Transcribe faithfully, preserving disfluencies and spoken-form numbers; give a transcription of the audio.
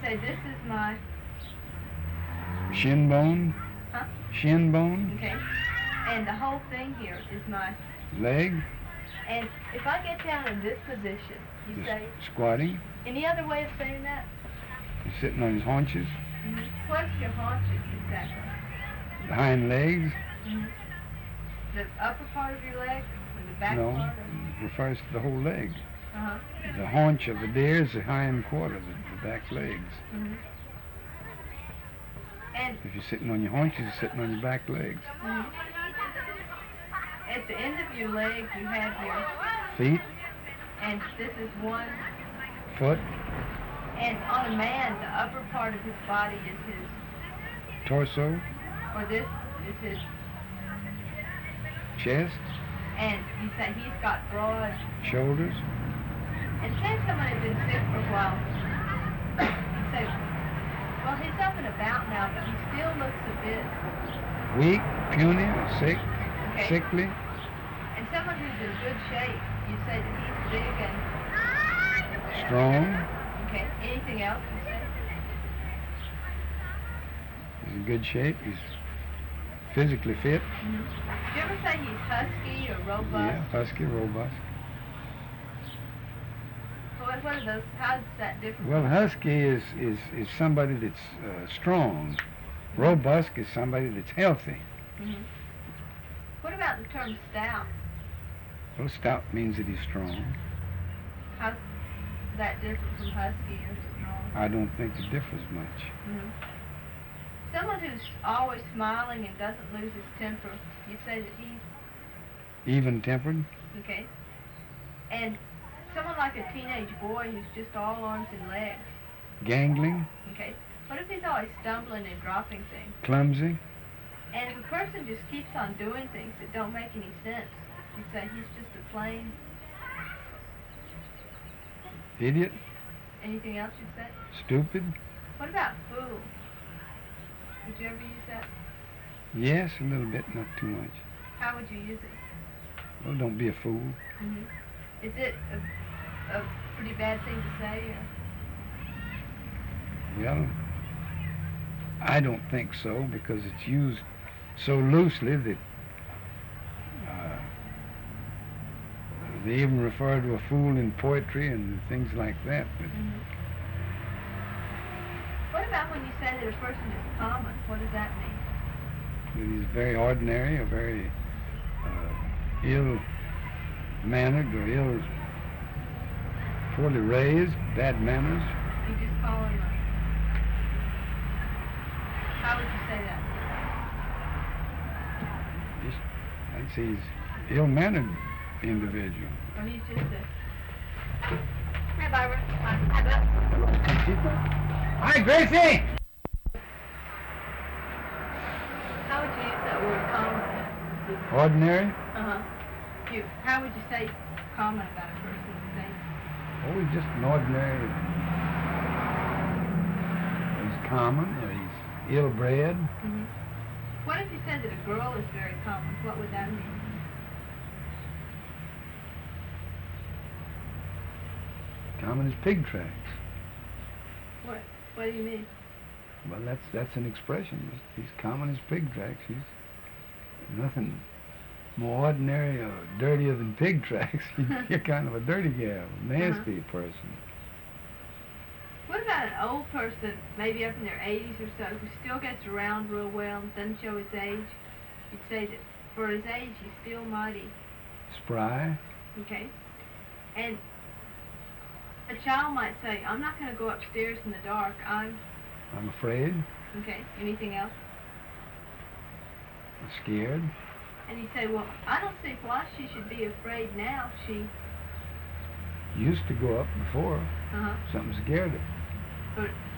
say, this is my... Shin bone? Huh? Shin bone? Okay. And the whole thing here is my... Leg? And if I get down in this position, you Just say... Squatting? Any other way of saying that? He's sitting on his haunches? Mm-hmm. What's your haunches, exactly? The hind legs? Mm-hmm. The upper part of your leg? Or the back no, part? Or... it refers to the whole leg. Uh-huh. The haunch of the deer is the hind quarter, the, the back legs. Mm-hmm. And if you're sitting on your haunches, you're sitting on your back legs. Mm-hmm. At the end of your leg, you have your feet. And this is one foot. And on a man, the upper part of his body is his torso. Or this is his chest. And you say he's got broad shoulders. And say someone had been sick for a while. You say, well, he's up and about now, but he still looks a bit weak, puny, sick, okay. sickly. And someone who's in good shape, you say that he's big and strong. Okay. Anything else you say? He's in good shape. He's physically fit. Mm-hmm. Do you ever say he's husky or robust? Yeah, husky, robust. What, what are those? How's that different? Well, husky is, is, is somebody that's uh, strong. Robust is somebody that's healthy. Mm-hmm. What about the term stout? Well, stout means that he's strong. How's that different from husky or strong? I don't think it differs much. Mm-hmm. Someone who's always smiling and doesn't lose his temper, you say that he's... even-tempered. Okay. And someone like a teenage boy who's just all arms and legs. Gangling. Okay. What if he's always stumbling and dropping things? Clumsy. And if a person just keeps on doing things that don't make any sense, you say he's just a plain... idiot. Anything else you say? Stupid. What about fool? Would you ever use that? Yes, a little bit, not too much. How would you use it? Well, don't be a fool. Mm-hmm. Is it a, a pretty bad thing to say? Or? Well, I don't think so, because it's used so loosely that uh, they even refer to a fool in poetry and things like that. But mm-hmm. What about when you say that a person is common? What does that mean? That he's very ordinary or very uh, ill-mannered or ill, poorly raised, bad manners. You just call him a... How would you say that? Just, I'd say he's ill-mannered individual. Or he's just a... Hi, Barbara. Hi, Bill. Hi, Gracie! How would you use that word, common? Ordinary? Uh-huh. You, how would you say common about a person? Say? Oh, he's just an ordinary... He's common, or he's ill-bred. Mm-hmm. What if you said that a girl is very common? What would that mean? Common as pig tracks. What? What do you mean? Well, that's that's an expression. He's common as pig tracks. He's nothing more ordinary or dirtier than pig tracks. You're kind of a dirty gal, nasty uh-huh. person. What about an old person, maybe up in their eighties or so, who still gets around real well and doesn't show his age? You'd say that for his age, he's still mighty spry. Okay. And a child might say, I'm not going to go upstairs in the dark. I'm... I'm afraid. Okay. Anything else? I'm scared. And you say, well, I don't see why she should be afraid now. She... used to go up before. Uh-huh. Something scared her. But